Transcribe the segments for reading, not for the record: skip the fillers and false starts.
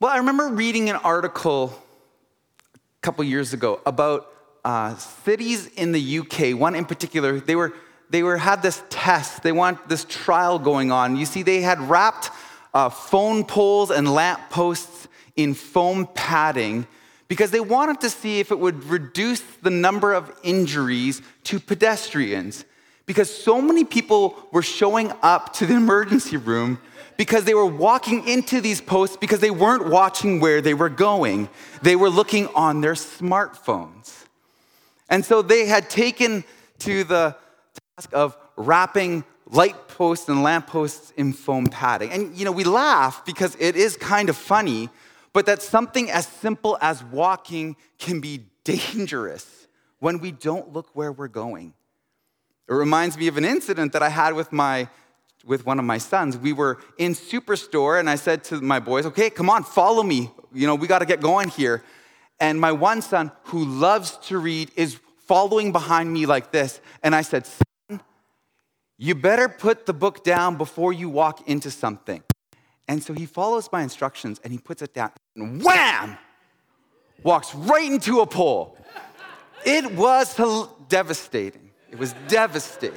Well, I remember reading an article a couple years ago about cities in the UK. One in particular, they had this test. They want this trial going on. You see, they had wrapped phone poles and lamp posts in foam padding because they wanted to see if it would reduce the number of injuries to pedestrians. Because so many people were showing up to the emergency room because they were walking into these posts because they weren't watching where they were going. They were looking on their smartphones. And so they had taken to the task of wrapping light posts and lamp posts in foam padding. And, we laugh because it is kind of funny, but that something as simple as walking can be dangerous when we don't look where we're going. It reminds me of an incident that I had with one of my sons. We were in Superstore, and I said to my boys, okay, come on, follow me. We got to get going here. And my one son, who loves to read, is following behind me like this. And I said, son, you better put the book down before you walk into something. And so he follows my instructions, and he puts it down, and wham! Walks right into a pole. It was devastating. It was devastating.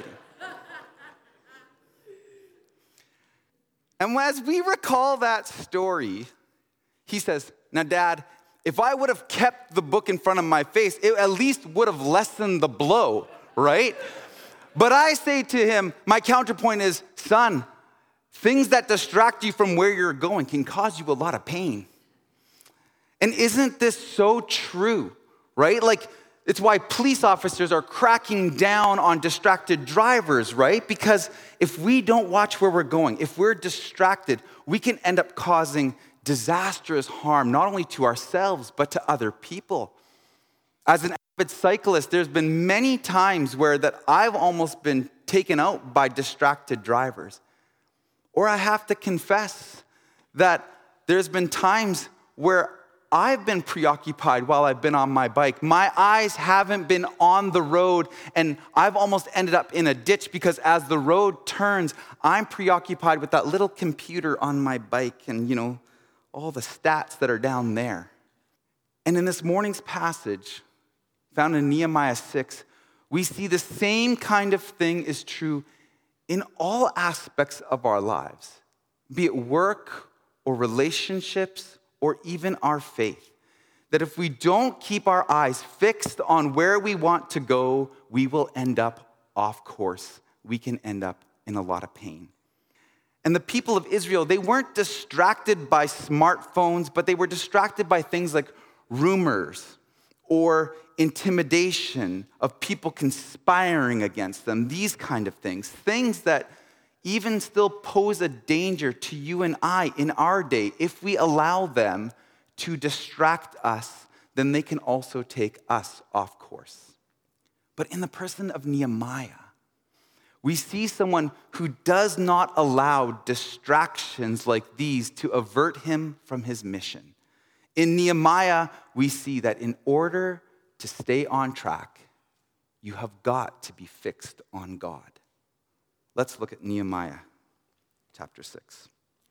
And as we recall that story, he says, now, Dad, if I would have kept the book in front of my face, it at least would have lessened the blow, right? But I say to him, my counterpoint is, son, things that distract you from where you're going can cause you a lot of pain. And isn't this so true, right? It's why police officers are cracking down on distracted drivers, right? Because if we don't watch where we're going, if we're distracted, we can end up causing disastrous harm, not only to ourselves, but to other people. As an avid cyclist, there's been many times where that I've almost been taken out by distracted drivers. Or I have to confess that there's been times where I've been preoccupied while I've been on my bike. My eyes haven't been on the road, and I've almost ended up in a ditch because as the road turns, I'm preoccupied with that little computer on my bike and, all the stats that are down there. And in this morning's passage, found in Nehemiah 6, we see the same kind of thing is true in all aspects of our lives, be it work or relationships or even our faith. That if we don't keep our eyes fixed on where we want to go, we will end up off course. We can end up in a lot of pain. And the people of Israel, they weren't distracted by smartphones, but they were distracted by things like rumors or intimidation of people conspiring against them, these kind of things. Things that even still pose a danger to you and I in our day. If we allow them to distract us, then they can also take us off course. But in the person of Nehemiah, we see someone who does not allow distractions like these to avert him from his mission. In Nehemiah, we see that in order to stay on track, you have got to be fixed on God. Let's look at Nehemiah chapter 6.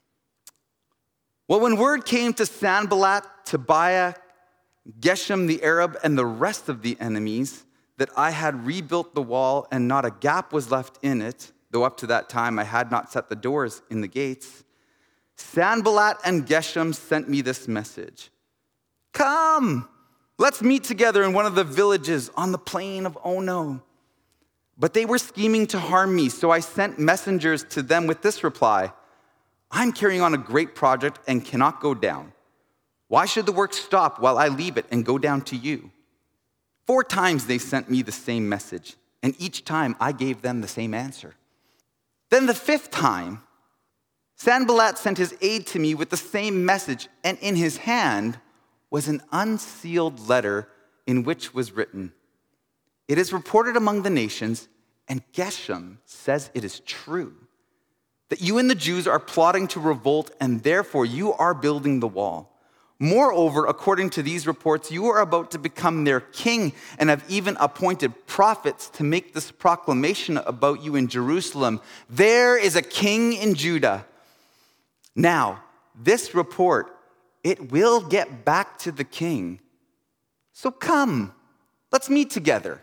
Well, when word came to Sanballat, Tobiah, Geshem the Arab, and the rest of the enemies that I had rebuilt the wall and not a gap was left in it, though up to that time I had not set the doors in the gates, Sanballat and Geshem sent me this message. Come, let's meet together in one of the villages on the plain of Ono. But they were scheming to harm me, so I sent messengers to them with this reply. I'm carrying on a great project and cannot go down. Why should the work stop while I leave it and go down to you? 4 times they sent me the same message, and each time I gave them the same answer. Then the 5th time, Sanballat sent his aide to me with the same message, and in his hand was an unsealed letter in which was written, it is reported among the nations, and Geshem says it is true, that you and the Jews are plotting to revolt, and therefore you are building the wall. Moreover, according to these reports, you are about to become their king and have even appointed prophets to make this proclamation about you in Jerusalem. There is a king in Judah. Now, this report it will get back to the king. So come, let's meet together."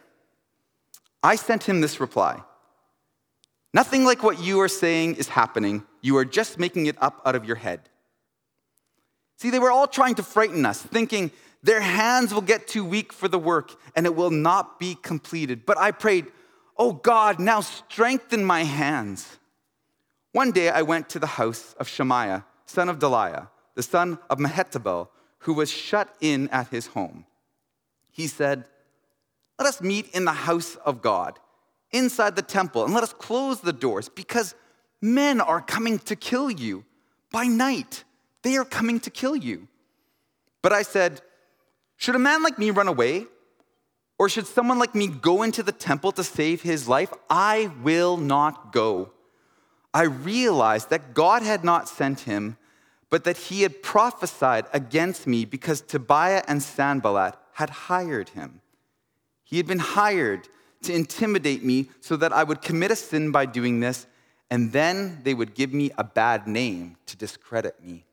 I sent him this reply: "Nothing like what you are saying is happening. You are just making it up out of your head." See, they were all trying to frighten us, thinking their hands will get too weak for the work and it will not be completed. But I prayed, "Oh God, now strengthen my hands." One day I went to the house of Shemaiah, son of Delaiah, the son of Mehetabel, who was shut in at his home. He said, "Let us meet in the house of God, inside the temple, and let us close the doors, because men are coming to kill you. By night, they are coming to kill you." But I said, "Should a man like me run away? Or should someone like me go into the temple to save his life? I will not go." I realized that God had not sent him, but that he had prophesied against me because Tobiah and Sanballat had hired him. He had been hired to intimidate me so that I would commit a sin by doing this, and then they would give me a bad name to discredit me.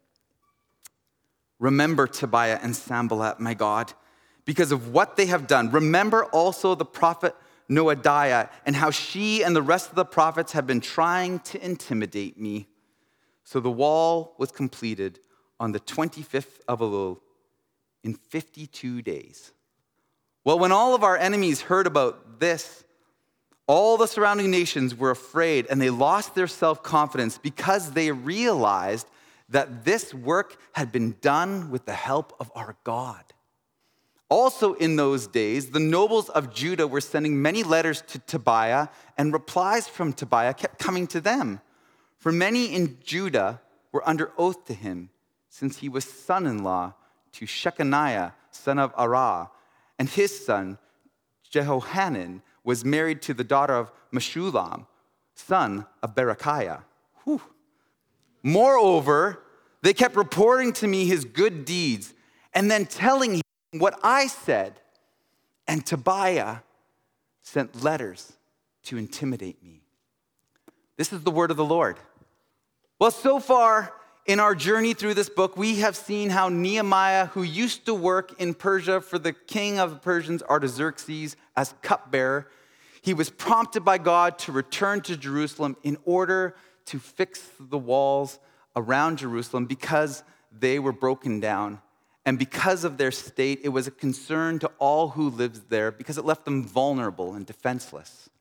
Remember Tobiah and Sanballat, my God, because of what they have done. Remember also the prophet Noadiah and how she and the rest of the prophets have been trying to intimidate me. So the wall was completed on the 25th of Elul in 52 days. Well, when all of our enemies heard about this, all the surrounding nations were afraid and they lost their self-confidence because they realized that this work had been done with the help of our God. Also in those days, the nobles of Judah were sending many letters to Tobiah, and replies from Tobiah kept coming to them. For many in Judah were under oath to him, since he was son-in-law to Shechaniah, son of Arah, and his son, Jehohanan, was married to the daughter of Meshullam, son of Berechiah. Whew. Moreover, they kept reporting to me his good deeds and then telling him what I said. And Tobiah sent letters to intimidate me. This is the word of the Lord. Well, so far in our journey through this book, we have seen how Nehemiah, who used to work in Persia for the king of the Persians, Artaxerxes, as cupbearer, he was prompted by God to return to Jerusalem in order to fix the walls around Jerusalem because they were broken down. And because of their state, it was a concern to all who lived there because it left them vulnerable and defenseless.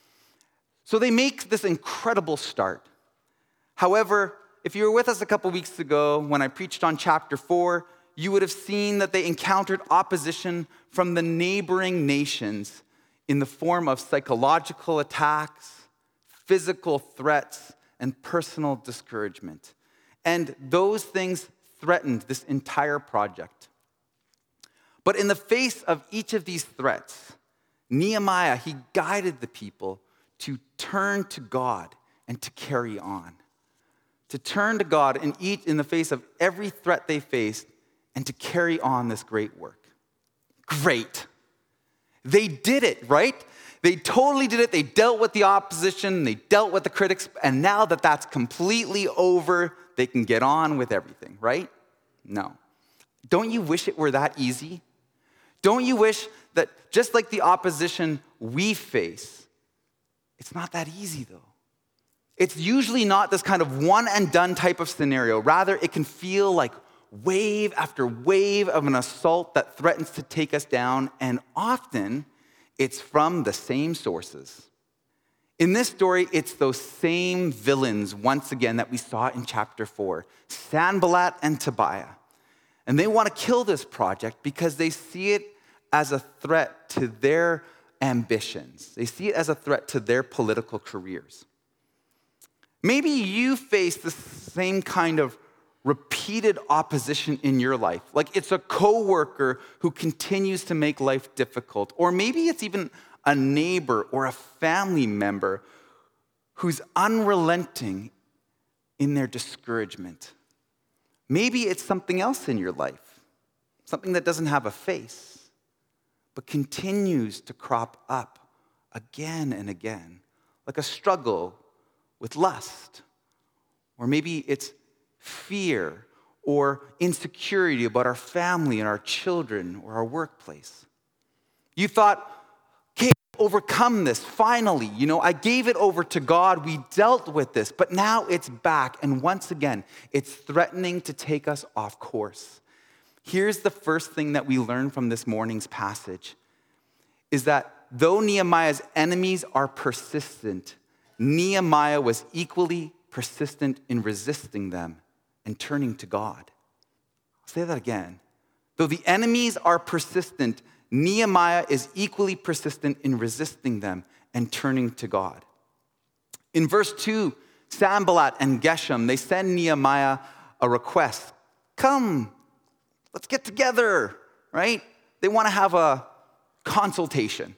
So they make this incredible start. However, if you were with us a couple weeks ago when I preached on chapter 4, you would have seen that they encountered opposition from the neighboring nations in the form of psychological attacks, physical threats, and personal discouragement. And those things threatened this entire project. But in the face of each of these threats, Nehemiah, he guided the people to turn to God and to carry on. To turn to God and eat in the face of every threat they faced and to carry on this great work. Great. They did it, right? They totally did it. They dealt with the opposition, they dealt with the critics, and now that that's completely over, they can get on with everything, right? No. Don't you wish it were that easy? Don't you wish that just like the opposition we face, it's not that easy though. It's usually not this kind of one and done type of scenario. Rather, it can feel like wave after wave of an assault that threatens to take us down, and often it's from the same sources. In this story, it's those same villains once again that we saw in chapter 4, Sanballat and Tobiah. And they want to kill this project because they see it as a threat to their ambitions. They see it as a threat to their political careers. Maybe you face the same kind of repeated opposition in your life. Like it's a coworker who continues to make life difficult. Or maybe it's even a neighbor or a family member who's unrelenting in their discouragement. Maybe it's something else in your life, something that doesn't have a face, but continues to crop up again and again, like a struggle with lust. Or maybe it's fear or insecurity about our family and our children or our workplace. You thought, okay, overcome this, finally. I gave it over to God, we dealt with this, but now it's back, and once again, it's threatening to take us off course. Here's the first thing that we learn from this morning's passage, is that though Nehemiah's enemies are persistent, Nehemiah was equally persistent in resisting them and turning to God. I'll say that again. Though the enemies are persistent, Nehemiah is equally persistent in resisting them and turning to God. In verse 2, Sanballat and Geshem, they send Nehemiah a request. Come, let's get together, right? They want to have a consultation.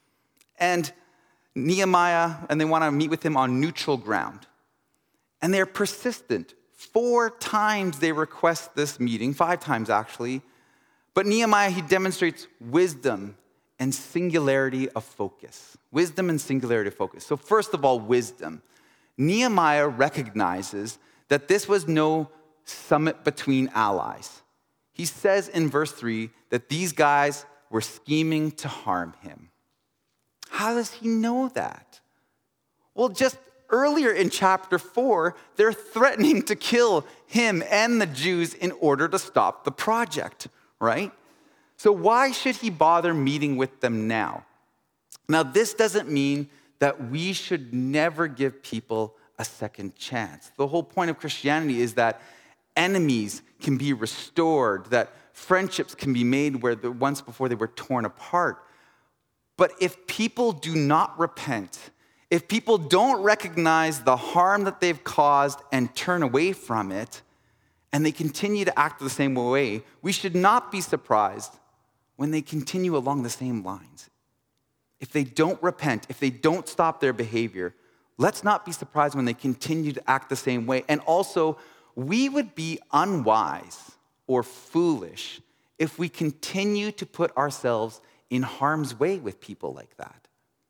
And Nehemiah, and they want to meet with him on neutral ground. And they're persistent. 4 times they request this meeting, 5 times actually. But Nehemiah, he demonstrates wisdom and singularity of focus. Wisdom and singularity of focus. So first of all, wisdom. Nehemiah recognizes that this was no summit between allies. He says in verse 3 that these guys were scheming to harm him. How does he know that? Well, just earlier in chapter 4, they're threatening to kill him and the Jews in order to stop the project, right? So why should he bother meeting with them now? Now, this doesn't mean that we should never give people a second chance. The whole point of Christianity is that enemies can be restored, that friendships can be made where once before they were torn apart. But if people do not repent, if people don't recognize the harm that they've caused and turn away from it, and they continue to act the same way, we should not be surprised when they continue along the same lines. If they don't repent, if they don't stop their behavior, let's not be surprised when they continue to act the same way. And also, we would be unwise or foolish if we continue to put ourselves in harm's way with people like that.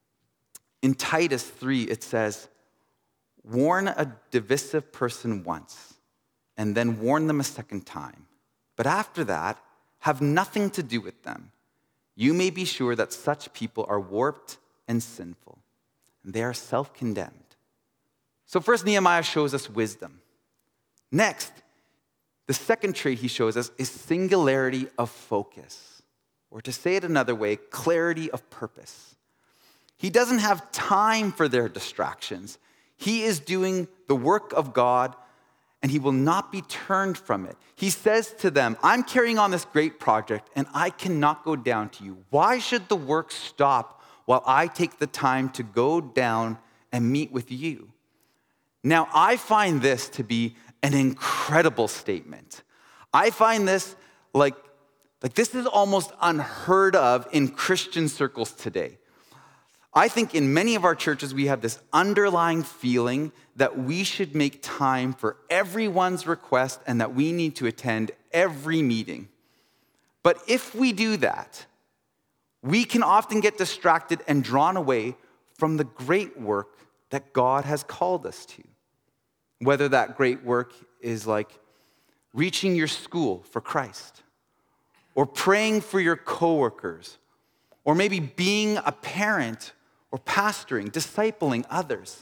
In Titus 3, it says, warn a divisive person once, and then warn them a second time. But after that, have nothing to do with them. You may be sure that such people are warped and sinful, and they are self-condemned. So first, Nehemiah shows us wisdom. Next, the second trait he shows us is singularity of focus, or to say it another way, clarity of purpose. He doesn't have time for their distractions. He is doing the work of God, and he will not be turned from it. He says to them, I'm carrying on this great project, and I cannot go down to you. Why should the work stop while I take the time to go down and meet with you? Now, I find this to be an incredible statement. I find this like this is almost unheard of in Christian circles today. I think in many of our churches, we have this underlying feeling that we should make time for everyone's request and that we need to attend every meeting. But if we do that, we can often get distracted and drawn away from the great work that God has called us to. Whether that great work is like reaching your school for Christ, or praying for your coworkers, or maybe being a parent or pastoring, discipling others.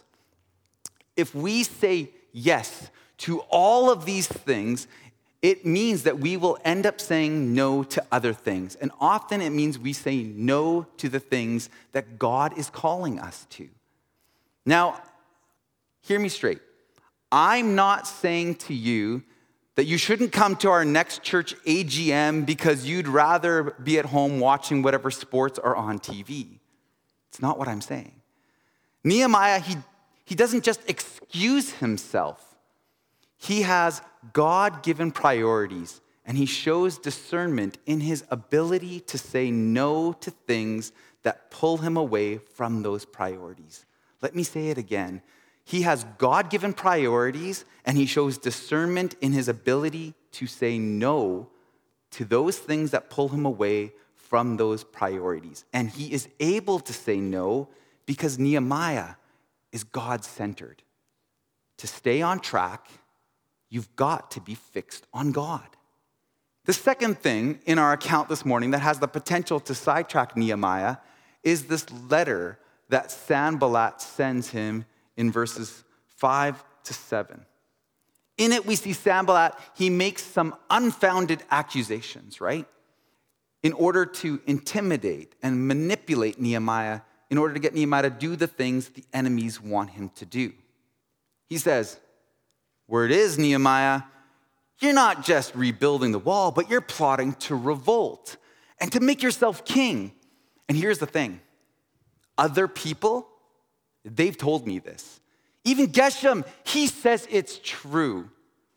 If we say yes to all of these things, it means that we will end up saying no to other things. And often it means we say no to the things that God is calling us to. Now, hear me straight. I'm not saying to you that you shouldn't come to our next church AGM because you'd rather be at home watching whatever sports are on TV. It's not what I'm saying. Nehemiah, he doesn't just excuse himself. He has God-given priorities, and he shows discernment in his ability to say no to things that pull him away from those priorities. Let me say it again. He has God-given priorities, and he shows discernment in his ability to say no to those things that pull him away from those priorities. And he is able to say no because Nehemiah is God-centered. To stay on track You've got to be fixed on God. The second thing in our account this morning that has the potential to sidetrack Nehemiah is this letter that Sanballat sends him in verses 5 to 7. In it, we see Sanballat, he makes some unfounded accusations, right? In order to intimidate and manipulate Nehemiah, in order to get Nehemiah to do the things the enemies want him to do. He says, word is, Nehemiah, you're not just rebuilding the wall, but you're plotting to revolt and to make yourself king. And here's the thing. Other people, they've told me this. Even Geshem, he says it's true.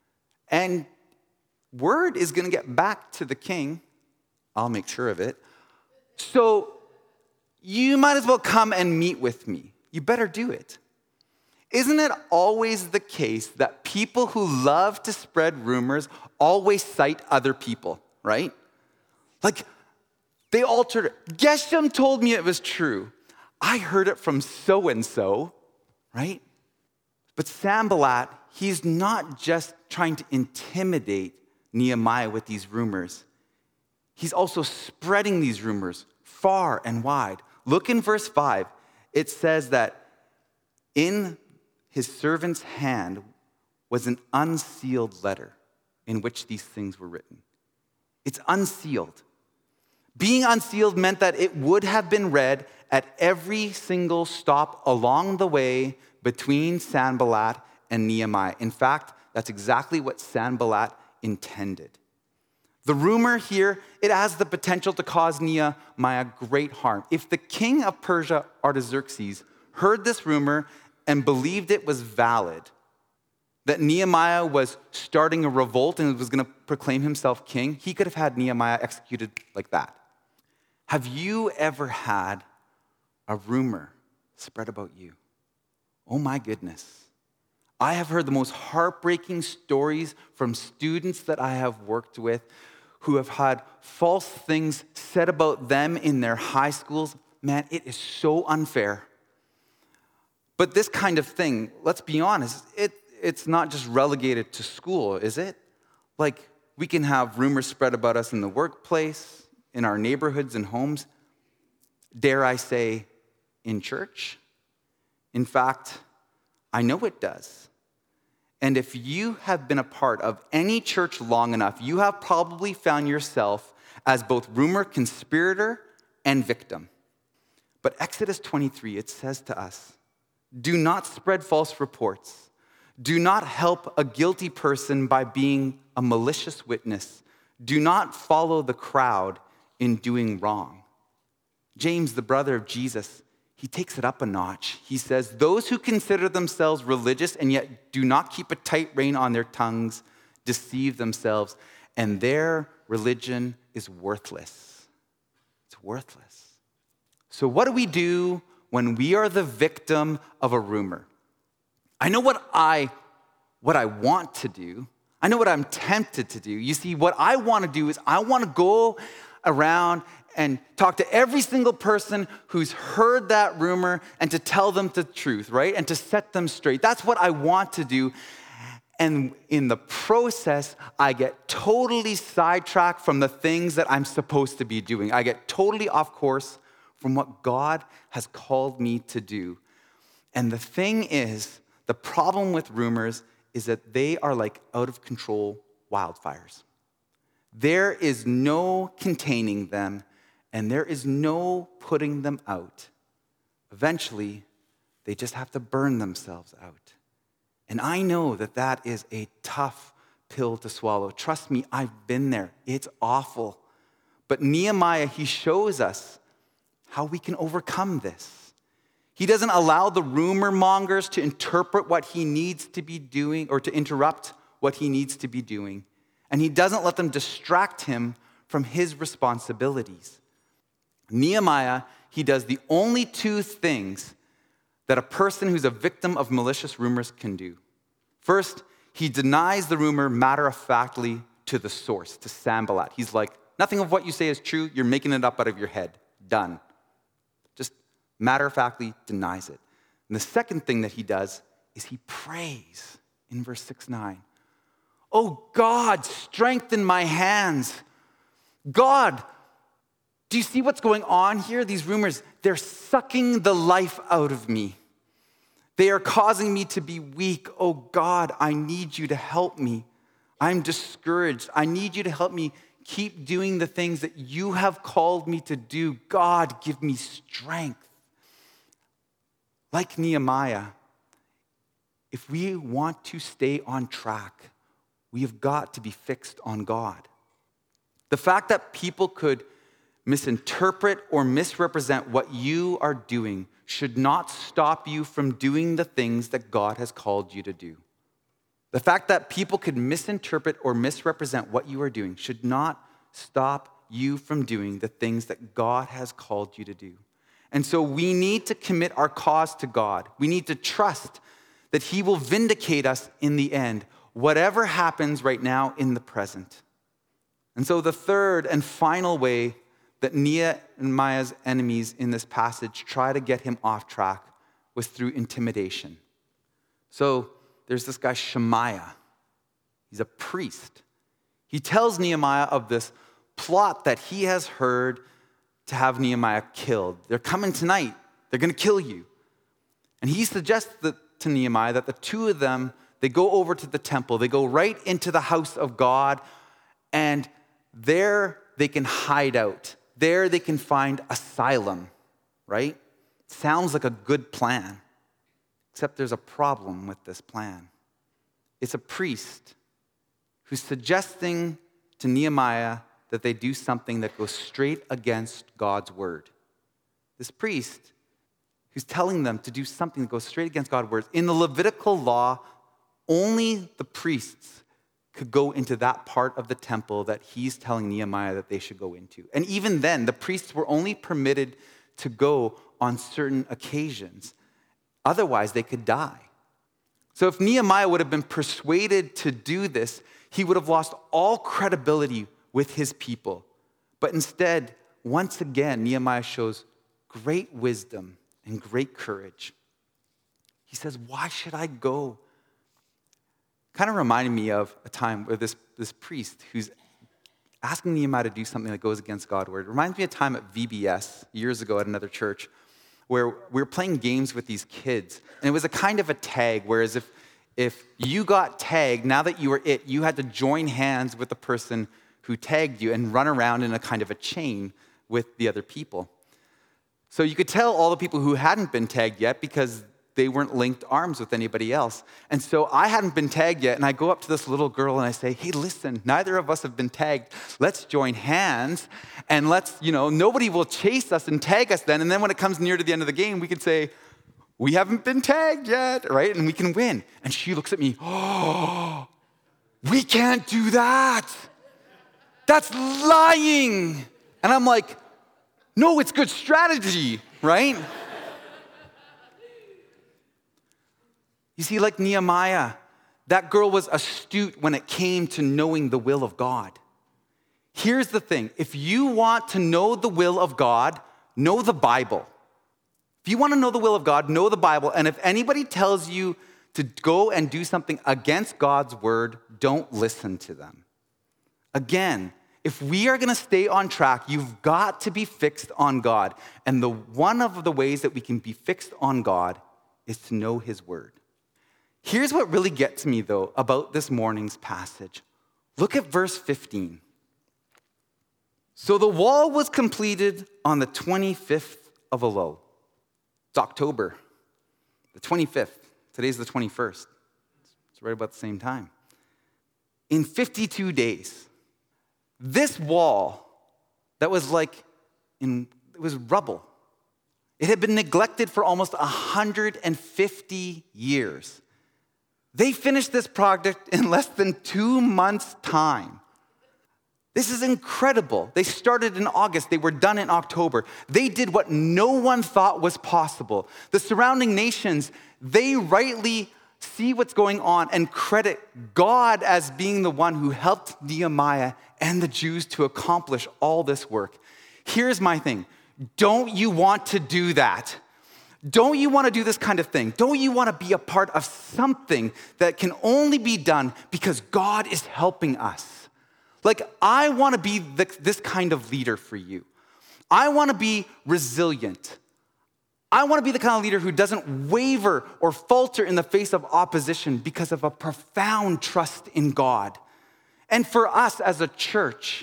And word is going to get back to the king. I'll make sure of it. So you might as well come and meet with me. You better do it. Isn't it always the case that people who love to spread rumors always cite other people, right? Like, they altered it. Geshem told me it was true. I heard it from so-and-so, right? But Sanballat, he's not just trying to intimidate Nehemiah with these rumors. He's also spreading these rumors far and wide. Look in verse 5. It says that in his servant's hand was an unsealed letter in which these things were written. It's unsealed. Being unsealed meant that it would have been read at every single stop along the way between Sanballat and Nehemiah. In fact, that's exactly what Sanballat intended. The rumor here, it has the potential to cause Nehemiah great harm. If the king of Persia, Artaxerxes, heard this rumor and believed it was valid, that Nehemiah was starting a revolt and was going to proclaim himself king, he could have had Nehemiah executed like that. Have you ever had a rumor spread about you? Oh my goodness. I have heard the most heartbreaking stories from students that I have worked with who have had false things said about them in their high schools. Man, it is so unfair. But this kind of thing, let's be honest, it's not just relegated to school, is it? Like, we can have rumors spread about us in the workplace, in our neighborhoods and homes, dare I say, in church. In fact, I know it does. And if you have been a part of any church long enough, you have probably found yourself as both rumor conspirator and victim. But Exodus 23, it says to us, do not spread false reports. Do not help a guilty person by being a malicious witness. Do not follow the crowd in doing wrong. James, the brother of Jesus, he takes it up a notch. He says, those who consider themselves religious and yet do not keep a tight rein on their tongues deceive themselves, and their religion is worthless. It's worthless. So what do we do when we are the victim of a rumor? I know what I want to do. I know what I'm tempted to do. You see, what I want to do is I want to go around and talk to every single person who's heard that rumor and to tell them the truth, right? And to set them straight. That's what I want to do. And in the process, I get totally sidetracked from the things that I'm supposed to be doing. I get totally off course from what God has called me to do. And the thing is, the problem with rumors is that they are like out of control wildfires. There is no containing them, and there is no putting them out. Eventually, they just have to burn themselves out. And I know that that is a tough pill to swallow. Trust me, I've been there. It's awful. But Nehemiah, he shows us how we can overcome this. He doesn't allow the rumor mongers to interpret what he needs to be doing or to interrupt what he needs to be doing. And he doesn't let them distract him from his responsibilities. Nehemiah, he does the only two things that a person who's a victim of malicious rumors can do. First, he denies the rumor matter-of-factly to the source, to Sanballat. He's like, nothing of what you say is true. You're making it up out of your head. Done. Just matter-of-factly denies it. And the second thing that he does is he prays in verse 6-9. Oh God, strengthen my hands. God, do you see what's going on here? These rumors, they're sucking the life out of me. They are causing me to be weak. Oh God, I need you to help me. I'm discouraged. I need you to help me keep doing the things that you have called me to do. God, give me strength. Like Nehemiah, if we want to stay on track, we have got to be fixed on God. The fact that people could misinterpret or misrepresent what you are doing should not stop you from doing the things that God has called you to do. The fact that people could misinterpret or misrepresent what you are doing should not stop you from doing the things that God has called you to do. And so we need to commit our cause to God. We need to trust that He will vindicate us in the end, whatever happens right now in the present. And so the third and final way that Nehemiah's enemies in this passage try to get him off track was through intimidation. So there's this guy Shemaiah. He's a priest. He tells Nehemiah of this plot that he has heard to have Nehemiah killed. They're coming tonight. They're going to kill you. And he suggests to Nehemiah that the two of them, they go over to the temple. They go right into the house of God, and there they can hide out. There they can find asylum, right? Sounds like a good plan, except there's a problem with this plan. It's a priest who's suggesting to Nehemiah that they do something that goes straight against God's word. This priest who's telling them to do something that goes straight against God's words. In the Levitical law, only the priests could go into that part of the temple that he's telling Nehemiah that they should go into. And even then, the priests were only permitted to go on certain occasions. Otherwise, they could die. So if Nehemiah would have been persuaded to do this, he would have lost all credibility with his people. But instead, once again, Nehemiah shows great wisdom and great courage. He says, why should I go? Kind of reminded me of a time where this priest who's asking Nehemiah to do something that goes against God's word. It reminds me of a time at VBS years ago at another church where we were playing games with these kids. And it was a kind of a tag, whereas if you got tagged, now that you were it, you had to join hands with the person who tagged you and run around in a kind of a chain with the other people. So you could tell all the people who hadn't been tagged yet because they weren't linked arms with anybody else. And so I hadn't been tagged yet, and I go up to this little girl and I say, hey, listen, neither of us have been tagged. Let's join hands, and nobody will chase us and tag us then. And then when it comes near to the end of the game, we can say, we haven't been tagged yet, right? And we can win. And she looks at me, oh, we can't do that. That's lying. And I'm like, no, it's good strategy, right? You see, like Nehemiah, that girl was astute when it came to knowing the will of God. Here's the thing. If you want to know the will of God, know the Bible. If you want to know the will of God, know the Bible. And if anybody tells you to go and do something against God's word, don't listen to them. Again, if we are going to stay on track, you've got to be fixed on God. And one of the ways that we can be fixed on God is to know His word. Here's what really gets me, though, about this morning's passage. Look at verse 15. So the wall was completed on the 25th of Elul. It's October, the 25th. Today's the 21st. It's right about the same time. In 52 days. This wall that was it was rubble. It had been neglected for almost 150 years. They finished this project in less than 2 months' time. This is incredible. They started in August. They were done in October. They did what no one thought was possible. The surrounding nations, they rightly see what's going on and credit God as being the one who helped Nehemiah and the Jews to accomplish all this work. Here's my thing. Don't you want to do that? Don't you want to do this kind of thing? Don't you want to be a part of something that can only be done because God is helping us? Like, I want to be this kind of leader for you. I want to be resilient. I want to be the kind of leader who doesn't waver or falter in the face of opposition because of a profound trust in God. And for us as a church,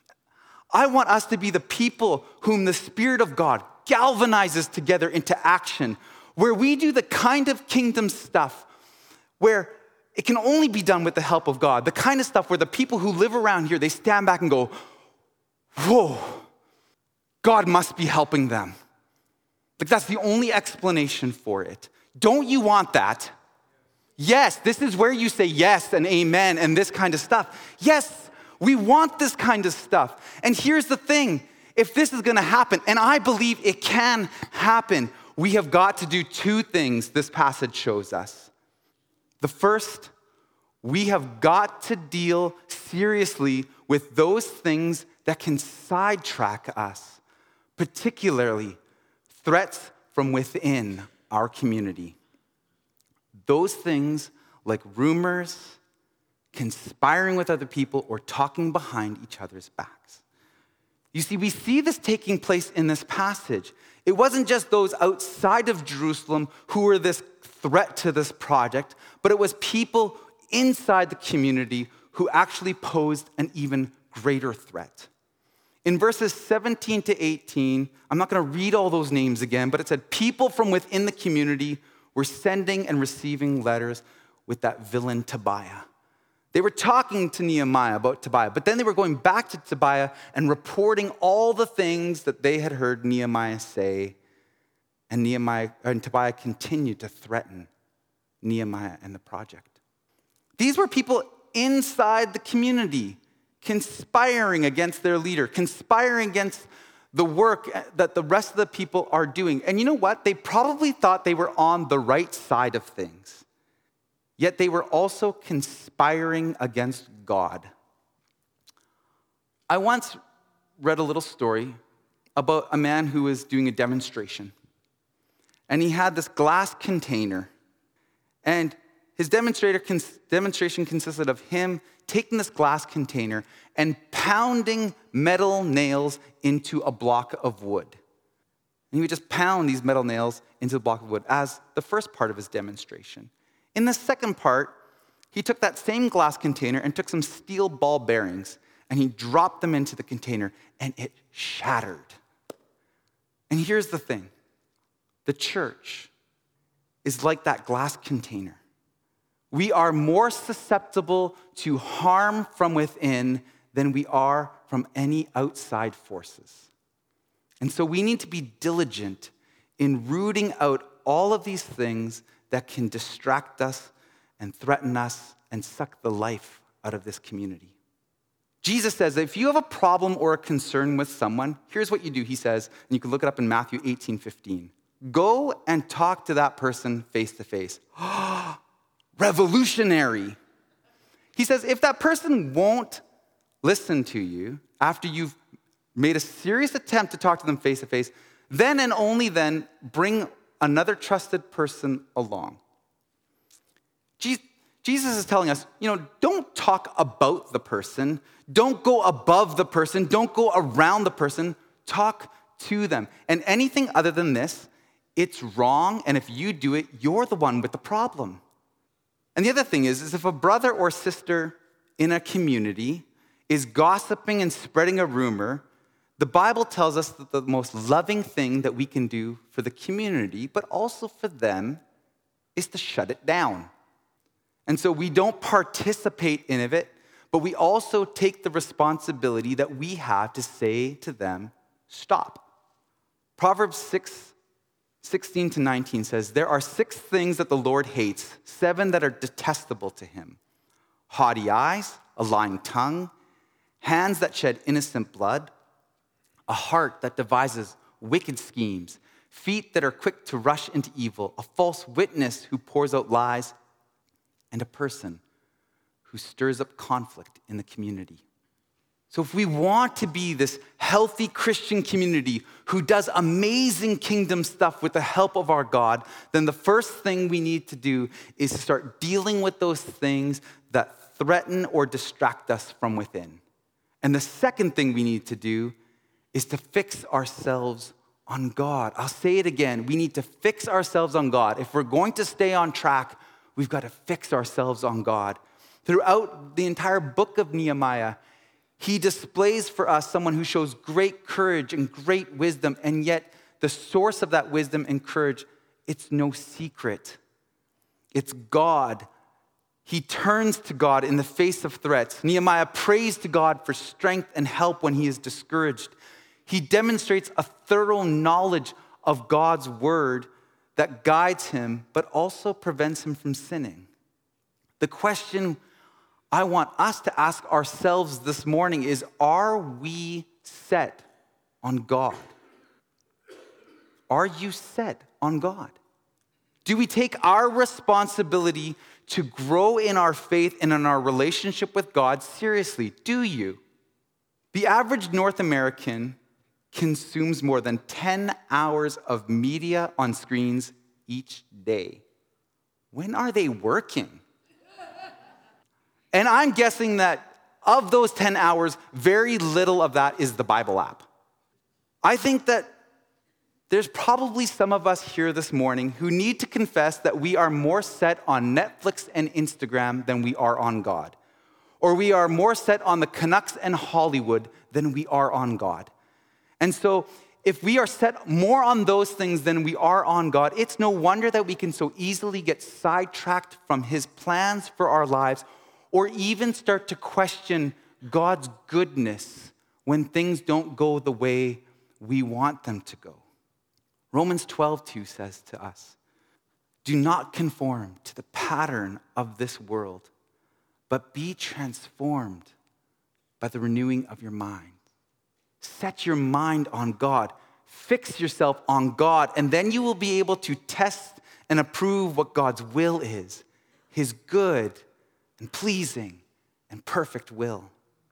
I want us to be the people whom the Spirit of God galvanizes together into action, where we do the kind of kingdom stuff where it can only be done with the help of God, the kind of stuff where the people who live around here, they stand back and go, whoa, God must be helping them. Like, that's the only explanation for it. Don't you want that? Yes, this is where you say yes and amen and this kind of stuff. Yes, we want this kind of stuff. And here's the thing. If this is going to happen, and I believe it can happen, we have got to do two things this passage shows us. The first, we have got to deal seriously with those things that can sidetrack us, particularly threats from within our community. Those things like rumors, conspiring with other people, or talking behind each other's backs. You see, we see this taking place in this passage. It wasn't just those outside of Jerusalem who were this threat to this project, but it was people inside the community who actually posed an even greater threat. In verses 17 to 18, I'm not going to read all those names again, but it said people from within the community were sending and receiving letters with that villain Tobiah. They were talking to Nehemiah about Tobiah, but then they were going back to Tobiah and reporting all the things that they had heard Nehemiah say. And Tobiah continued to threaten Nehemiah and the project. These were people inside the community conspiring against their leader, conspiring against the work that the rest of the people are doing. And you know what? They probably thought they were on the right side of things. Yet they were also conspiring against God. I once read a little story about a man who was doing a demonstration. And he had this glass container. And his demonstration consisted of him taking this glass container and pounding metal nails into a block of wood. And he would just pound these metal nails into the block of wood as the first part of his demonstration. In the second part, he took that same glass container and took some steel ball bearings, and he dropped them into the container, and it shattered. And here's the thing. The church is like that glass container. We are more susceptible to harm from within than we are from any outside forces. And so we need to be diligent in rooting out all of these things that can distract us and threaten us and suck the life out of this community. Jesus says that if you have a problem or a concern with someone, here's what you do, he says, and you can look it up in Matthew 18:15. Go and talk to that person face to face. Revolutionary. He says, if that person won't listen to you after you've made a serious attempt to talk to them face to face, then and only then bring another trusted person along. Jesus is telling us, don't talk about the person. Don't go above the person. Don't go around the person. Talk to them. And anything other than this, it's wrong. And if you do it, you're the one with the problem. And the other thing is if a brother or sister in a community is gossiping and spreading a rumor, the Bible tells us that the most loving thing that we can do for the community, but also for them, is to shut it down. And so we don't participate in it, but we also take the responsibility that we have to say to them, stop. Proverbs 6:16 to 19 says, there are 6 things that the Lord hates, 7 that are detestable to him. Haughty eyes, a lying tongue, hands that shed innocent blood, a heart that devises wicked schemes, feet that are quick to rush into evil, a false witness who pours out lies, and a person who stirs up conflict in the community. So if we want to be this healthy Christian community who does amazing kingdom stuff with the help of our God, then the first thing we need to do is to start dealing with those things that threaten or distract us from within. And the second thing we need to do is to fix ourselves on God. I'll say it again. We need to fix ourselves on God. If we're going to stay on track, we've got to fix ourselves on God. Throughout the entire book of Nehemiah, he displays for us someone who shows great courage and great wisdom, and yet the source of that wisdom and courage, it's no secret. It's God. He turns to God in the face of threats. Nehemiah prays to God for strength and help when he is discouraged. He demonstrates a thorough knowledge of God's word that guides him, but also prevents him from sinning. The question I want us to ask ourselves this morning is, are we set on God? Are you set on God? Do we take our responsibility to grow in our faith and in our relationship with God seriously? Do you? The average North American consumes more than 10 hours of media on screens each day. When are they working? And I'm guessing that of those 10 hours, very little of that is the Bible app. I think that there's probably some of us here this morning who need to confess that we are more set on Netflix and Instagram than we are on God. Or we are more set on the Canucks and Hollywood than we are on God. And so if we are set more on those things than we are on God, it's no wonder that we can so easily get sidetracked from his plans for our lives, or even start to question God's goodness when things don't go the way we want them to go. Romans 12:2 says to us, "Do not conform to the pattern of this world, but be transformed by the renewing of your mind." Set your mind on God. Fix yourself on God, and then you will be able to test and approve what God's will is, his good and pleasing and perfect will.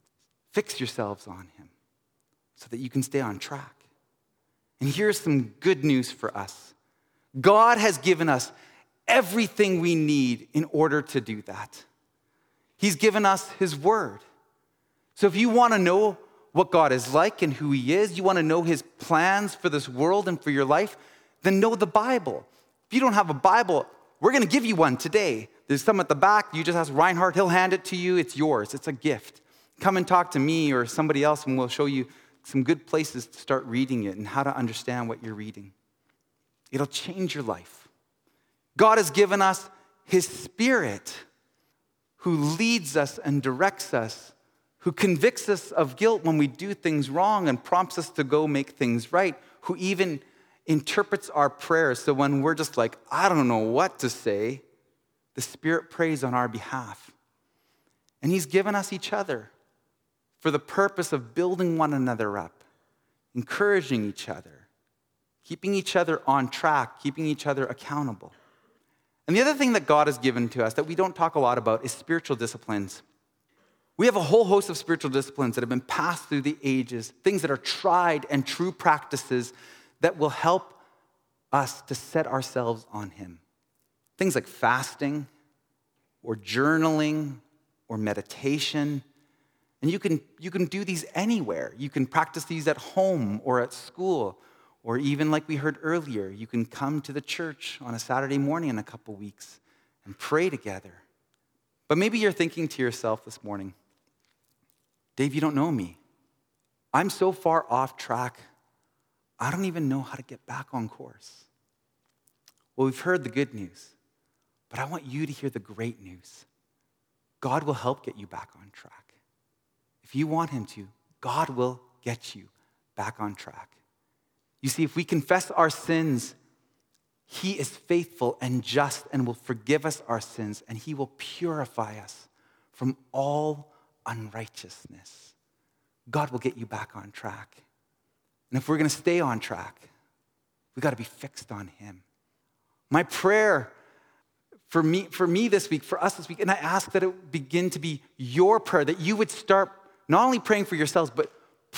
Fix yourselves on him so that you can stay on track. And here's some good news for us. God has given us everything we need in order to do that. He's given us his word. So if you want to know what God is like and who he is, you want to know his plans for this world and for your life, then know the Bible. If you don't have a Bible, we're going to give you one today. There's some at the back. You just ask Reinhardt. He'll hand it to you. It's yours. It's a gift. Come and talk to me or somebody else, and we'll show you some good places to start reading it and how to understand what you're reading. It'll change your life. God has given us his Spirit, who leads us and directs us, who convicts us of guilt when we do things wrong and prompts us to go make things right, who even interprets our prayers. So when we're just like, I don't know what to say, the Spirit prays on our behalf. And he's given us each other for the purpose of building one another up, encouraging each other, keeping each other on track, keeping each other accountable. And the other thing that God has given to us that we don't talk a lot about is spiritual disciplines. We have a whole host of spiritual disciplines that have been passed through the ages, things that are tried and true practices that will help us to set ourselves on him. Things like fasting or journaling or meditation. And you can do these anywhere. You can practice these at home or at school, or even like we heard earlier, you can come to the church on a Saturday morning in a couple weeks and pray together. But maybe you're thinking to yourself this morning, Dave, you don't know me. I'm so far off track, I don't even know how to get back on course. Well, we've heard the good news, but I want you to hear the great news. God will help get you back on track. If you want him to, God will get you back on track. You see, if we confess our sins, he is faithful and just and will forgive us our sins, and he will purify us from all unrighteousness. God will get you back on track. And if we're going to stay on track, we've got to be fixed on him. My prayer for me this week, for us this week, and I ask that it would begin to be your prayer, that you would start not only praying for yourselves, but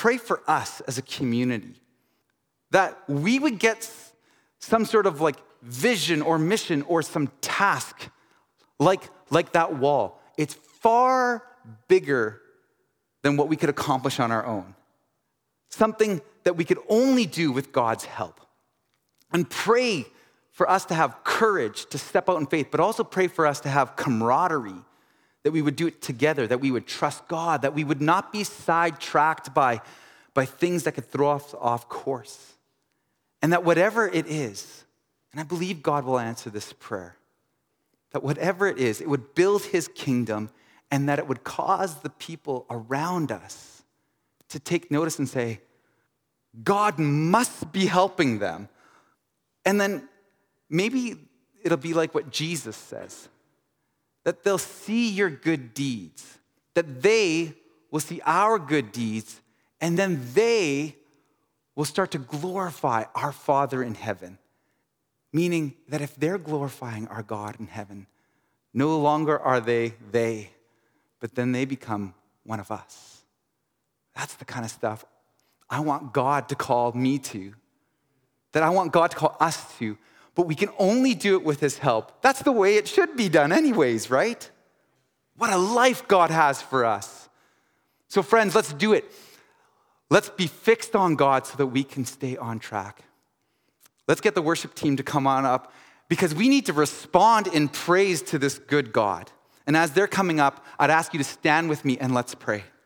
pray for us as a community, that we would get some sort of like vision or mission or some task like that wall. It's far bigger than what we could accomplish on our own. Something that we could only do with God's help. And pray for us to have courage to step out in faith, but also pray for us to have camaraderie, that we would do it together, that we would trust God, that we would not be sidetracked by things that could throw us off course. And that whatever it is, and I believe God will answer this prayer, that whatever it is, it would build his kingdom and that it would cause the people around us to take notice and say, God must be helping them. And then maybe it'll be like what Jesus says, that they'll see your good deeds, that they will see our good deeds, and then they will start to glorify our Father in heaven. Meaning that if they're glorifying our God in heaven, no longer are they, but then they become one of us. That's the kind of stuff I want God to call me to, that I want God to call us to, but we can only do it with his help. That's the way it should be done anyways, right? What a life God has for us. So friends, let's do it. Let's be fixed on God so that we can stay on track. Let's get the worship team to come on up because we need to respond in praise to this good God. And as they're coming up, I'd ask you to stand with me and let's pray.